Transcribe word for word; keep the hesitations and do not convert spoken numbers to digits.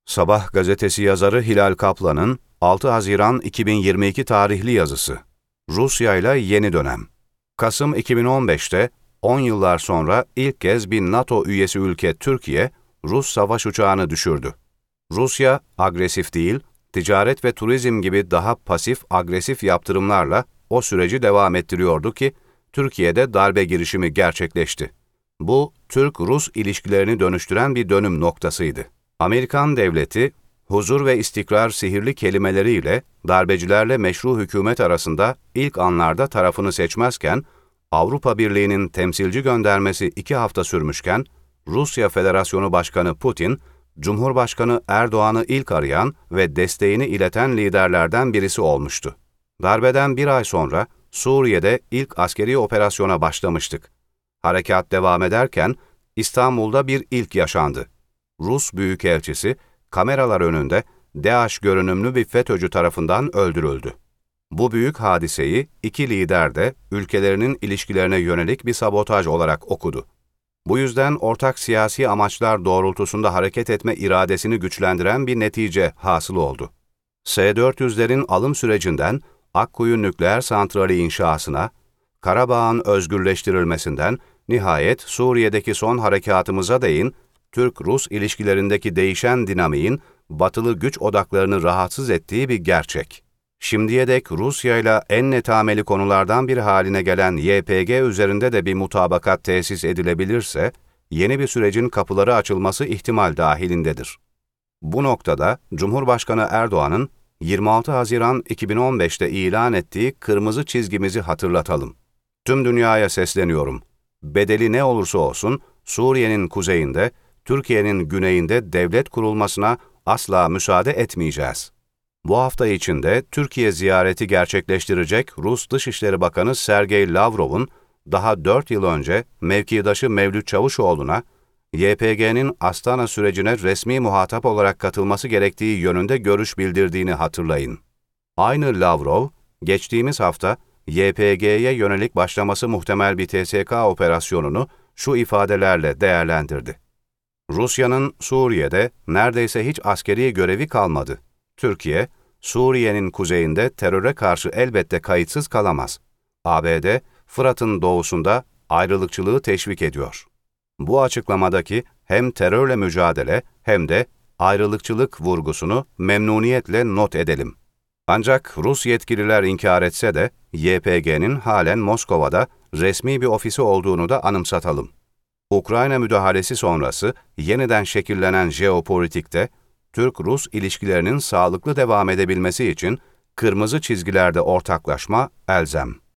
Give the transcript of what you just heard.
Sabah gazetesi yazarı Hilal Kaplan'ın altı Haziran iki bin yirmi iki tarihli yazısı. Rusya ile yeni dönem. Kasım iki bin on beşte on yıllar sonra ilk kez bir NATO üyesi ülke Türkiye, Rus savaş uçağını düşürdü. Rusya, agresif değil, ticaret ve turizm gibi daha pasif-agresif yaptırımlarla o süreci devam ettiriyordu ki, Türkiye'de darbe girişimi gerçekleşti. Bu, Türk-Rus ilişkilerini dönüştüren bir dönüm noktasıydı. Amerikan devleti, huzur ve istikrar sihirli kelimeleriyle darbecilerle meşru hükümet arasında ilk anlarda tarafını seçmezken, Avrupa Birliği'nin temsilci göndermesi iki hafta sürmüşken, Rusya Federasyonu Başkanı Putin, Cumhurbaşkanı Erdoğan'ı ilk arayan ve desteğini ileten liderlerden birisi olmuştu. Darbeden bir ay sonra Suriye'de ilk askeri operasyona başlamıştık. Harekat devam ederken İstanbul'da bir ilk yaşandı. Rus Büyükelçisi kameralar önünde DAEŞ görünümlü bir FETÖ'cü tarafından öldürüldü. Bu büyük hadiseyi iki lider de ülkelerinin ilişkilerine yönelik bir sabotaj olarak okudu. Bu yüzden ortak siyasi amaçlar doğrultusunda hareket etme iradesini güçlendiren bir netice hasıl oldu. S dört yüzlerin alım sürecinden Akkuyu Nükleer Santrali inşasına, Karabağ'ın özgürleştirilmesinden nihayet Suriye'deki son harekatımıza değin, Türk-Rus ilişkilerindeki değişen dinamiğin batılı güç odaklarını rahatsız ettiği bir gerçek. Şimdiye dek Rusya ile en netameli konulardan bir haline gelen Y P G üzerinde de bir mutabakat tesis edilebilirse, yeni bir sürecin kapıları açılması ihtimal dahilindedir. Bu noktada Cumhurbaşkanı Erdoğan'ın yirmi altı Haziran iki bin on beşte ilan ettiği kırmızı çizgimizi hatırlatalım. Tüm dünyaya sesleniyorum. Bedeli ne olursa olsun Suriye'nin kuzeyinde, Türkiye'nin güneyinde devlet kurulmasına asla müsaade etmeyeceğiz. Bu hafta içinde Türkiye ziyareti gerçekleştirecek Rus Dışişleri Bakanı Sergey Lavrov'un daha dört yıl önce mevkidaşı Mevlüt Çavuşoğlu'na Y P G'nin Astana sürecine resmi muhatap olarak katılması gerektiği yönünde görüş bildirdiğini hatırlayın. Aynı Lavrov, geçtiğimiz hafta Y P G'ye yönelik başlaması muhtemel bir T S K operasyonunu şu ifadelerle değerlendirdi. Rusya'nın Suriye'de neredeyse hiç askeri görevi kalmadı. Türkiye, Suriye'nin kuzeyinde teröre karşı elbette kayıtsız kalamaz. A B D, Fırat'ın doğusunda ayrılıkçılığı teşvik ediyor. Bu açıklamadaki hem terörle mücadele hem de ayrılıkçılık vurgusunu memnuniyetle not edelim. Ancak Rus yetkililer inkar etse de Y P G'nin halen Moskova'da resmi bir ofisi olduğunu da anımsatalım. Ukrayna müdahalesi sonrası yeniden şekillenen jeopolitikte Türk-Rus ilişkilerinin sağlıklı devam edebilmesi için kırmızı çizgilerde ortaklaşma elzem.